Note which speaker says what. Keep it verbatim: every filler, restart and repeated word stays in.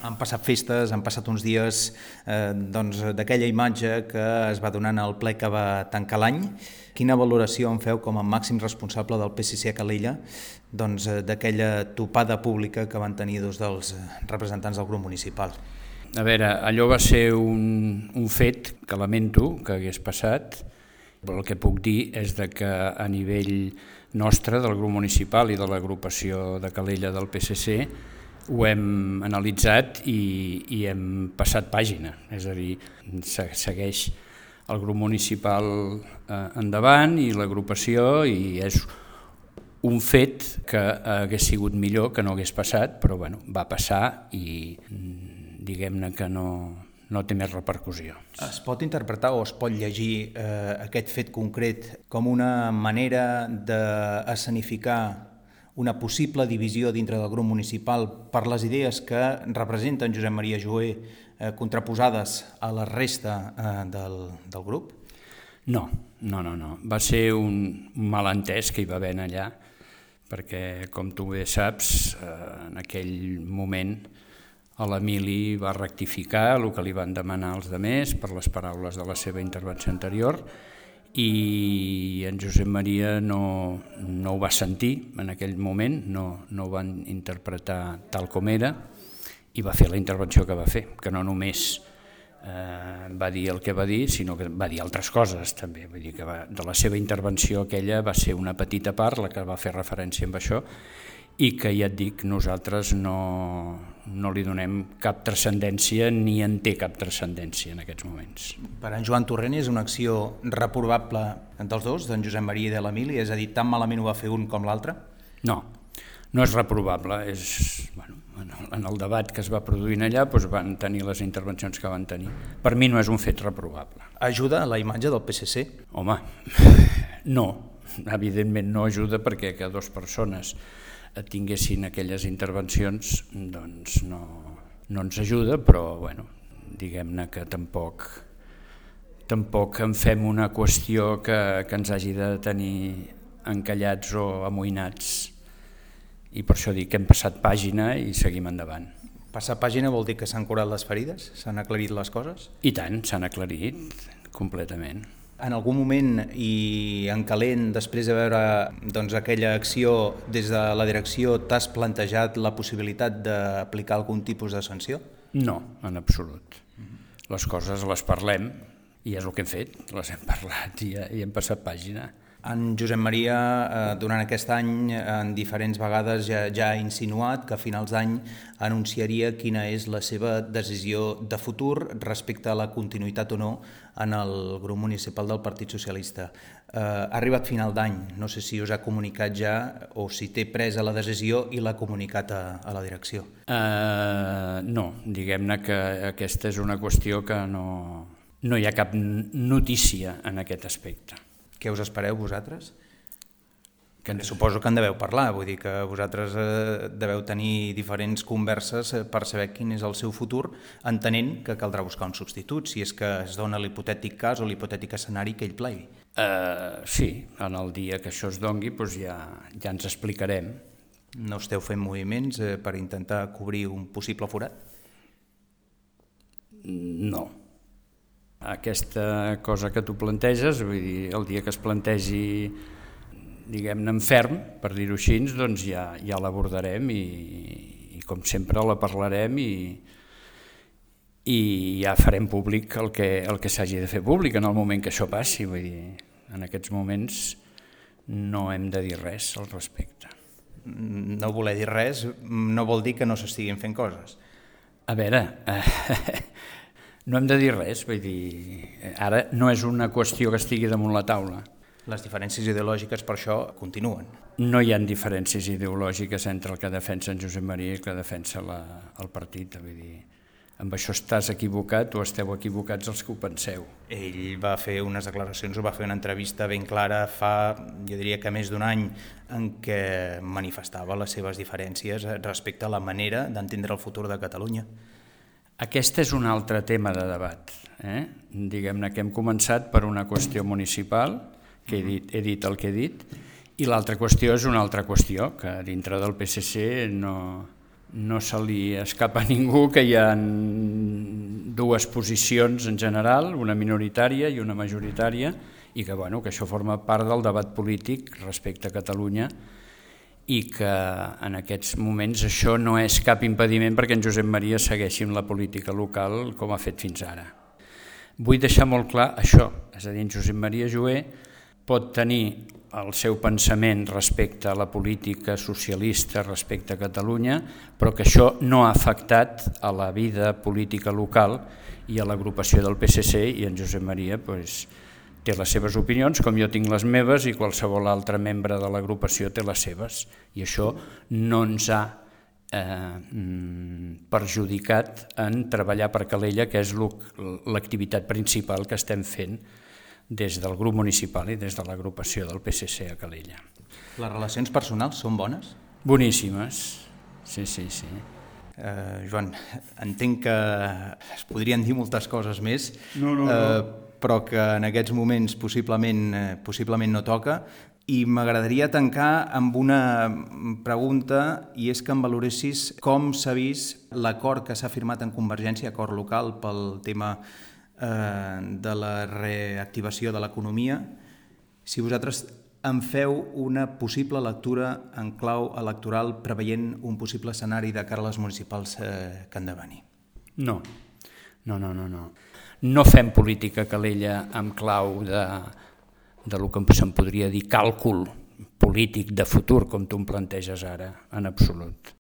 Speaker 1: Han passat festes, han passat uns dies eh, doncs, d'aquella imatge que es va donant al ple que va tancar l'any. Quina valoració en feu com a màxim responsable del P S C a Calella doncs, d'aquella topada pública que van tenir dos dels representants del grup municipal?
Speaker 2: A veure, allò va ser un, un fet que lamento que hagués passat, però el que puc dir és de que a nivell nostre, del grup municipal i de l'agrupació de Calella del P S C, ho hem analitzat i, i hem passat pàgina, és a dir, segueix el grup municipal eh, endavant i l'agrupació, i és un fet que hagués sigut millor que no hagués passat, però bueno, va passar i diguem-ne que no, no té més repercussió.
Speaker 1: Es pot interpretar o es pot llegir eh, aquest fet concret com una manera d'escenificar una possible divisió dintre del grup municipal per les idees que representen Josep Maria Jover eh, contraposades a la resta eh, del, del grup?
Speaker 2: No, no, no, no. Va ser un malentès que hi va haver allà, perquè, com tu bé saps, eh, en aquell moment l'Emili va rectificar el que li van demanar els altres per les paraules de la seva intervenció anterior, i en Josep Maria no, no ho va sentir en aquell moment, no, no ho van interpretar tal com era, i va fer la intervenció que va fer, que no només eh, va dir el que va dir, sinó que va dir altres coses també. Vull dir que va, de la seva intervenció aquella va ser una petita part la que va fer referència amb això, i que ja et dic, nosaltres no, no li donem cap transcendència ni en té cap transcendència en aquests moments.
Speaker 1: Per en Joan Torrent és una acció reprovable dels dos, d'en Josep Maria i de l'Emili, és a dir, tan malament ho va fer un com l'altre?
Speaker 2: No, no és reprovable, és, bueno, en el debat que es va produir allà doncs van tenir les intervencions que van tenir. Per mi no és un fet reprovable.
Speaker 1: Ajuda a la imatge del P S C?
Speaker 2: Home, no, evidentment no ajuda, perquè que dues persones tinguessin aquelles intervencions doncs no, no ens ajuda, però bueno, diguem-ne que tampoc, tampoc en fem una qüestió que, que ens hagi de tenir encallats o amoïnats, i per això dic que hem passat pàgina i seguim endavant.
Speaker 1: Passar pàgina vol dir que s'han curat les ferides? S'han aclarit les coses?
Speaker 2: I tant, s'han aclarit completament.
Speaker 1: En algun moment i en calent, després de veure doncs, aquella acció des de la direcció, t'has plantejat la possibilitat d'aplicar algun tipus de sanció?
Speaker 2: No, en absolut. Les coses les parlem i és el que hem fet, les hem parlat i, i hem passat pàgina.
Speaker 1: En Josep Maria, eh, durant aquest any, en diferents vegades ja, ja ha insinuat que a finals d'any anunciaria quina és la seva decisió de futur respecte a la continuïtat o no en el grup municipal del Partit Socialista. Eh, ha arribat final d'any, no sé si us ha comunicat ja o si té presa la decisió i l'ha comunicat a, a la direcció.
Speaker 2: Uh, no, diguem-ne que aquesta és una qüestió que no, no hi ha cap notícia en aquest aspecte.
Speaker 1: Què us espereu vosaltres? Que suposo que en deveu parlar, vull dir que vosaltres eh, deveu tenir diferents converses per saber quin és el seu futur, entenent que caldrà buscar un substitut, si és que es dona l'hipotètic cas o l'hipotètic escenari que ell plegui.
Speaker 2: Uh, sí, en el dia que això es dongui doncs ja, ja ens explicarem.
Speaker 1: No esteu fent moviments eh, per intentar cobrir un possible forat?
Speaker 2: No. Aquesta cosa que tu planteges, vull dir, el dia que es plantegi, diguem-ne, en ferm, per dir-ho així, doncs ja, ja l'abordarem i, i com sempre la parlarem i, i ja farem públic el que, el que s'hagi de fer públic en el moment que això passi. Vull dir, en aquests moments no hem de dir res al respecte.
Speaker 1: No voler dir res no vol dir que no s'estiguin fent coses.
Speaker 2: A veure... Eh, no hem de dir res, vull dir, ara no és una qüestió que estigui damunt la taula.
Speaker 1: Les diferències ideològiques per això continuen.
Speaker 2: No hi ha diferències ideològiques entre el que defensa en Josep Maria i el que defensa la, el partit. Vull dir, amb això estàs equivocat o esteu equivocats els que ho penseu.
Speaker 1: Ell va fer unes declaracions, o va fer una entrevista ben clara fa, jo diria que més d'un any, en què manifestava les seves diferències respecte a la manera d'entendre el futur de Catalunya.
Speaker 2: Aquest és un altre tema de debat. Eh? Diguem-ne que hem començat per una qüestió municipal, que he dit, he dit el que he dit, i l'altra qüestió és una altra qüestió, que dintre del P S C no, no se li escapa a ningú que hi ha dues posicions en general, una minoritària i una majoritària, i que, bueno, que això forma part del debat polític respecte a Catalunya i que en aquests moments això no és cap impediment perquè en Josep Maria segueixi amb la política local com ha fet fins ara. Vull deixar molt clar això, és a dir, en Josep Maria Jover pot tenir el seu pensament respecte a la política socialista respecte a Catalunya, però que això no ha afectat a la vida política local i a l'agrupació del P S C, i en Josep Maria doncs, té les seves opinions, com jo tinc les meves i qualsevol altre membre de l'agrupació té les seves, i això no ens ha eh, perjudicat en treballar per Calella, que és l'activitat principal que estem fent des del grup municipal i des de l'agrupació del P S C a Calella.
Speaker 1: Les relacions personals són bones?
Speaker 2: Boníssimes, sí, sí, sí.
Speaker 1: Eh, Joan, entenc que es podrien dir moltes coses més,
Speaker 2: no, no, no.
Speaker 1: Eh, però que en aquests moments possiblement, eh, possiblement no toca, i m'agradaria tancar amb una pregunta, i és que em valoressis com s'ha vist l'acord que s'ha firmat en Convergència, acord local pel tema de la reactivació de l'economia, si vosaltres en feu una possible lectura en clau electoral preveient un possible escenari de cara a les municipals que han de venir.
Speaker 2: No, no, no, no. No, no fem política a Calella amb clau de, de lo que se'n podria dir càlcul polític de futur, com tu em planteges ara, en absolut.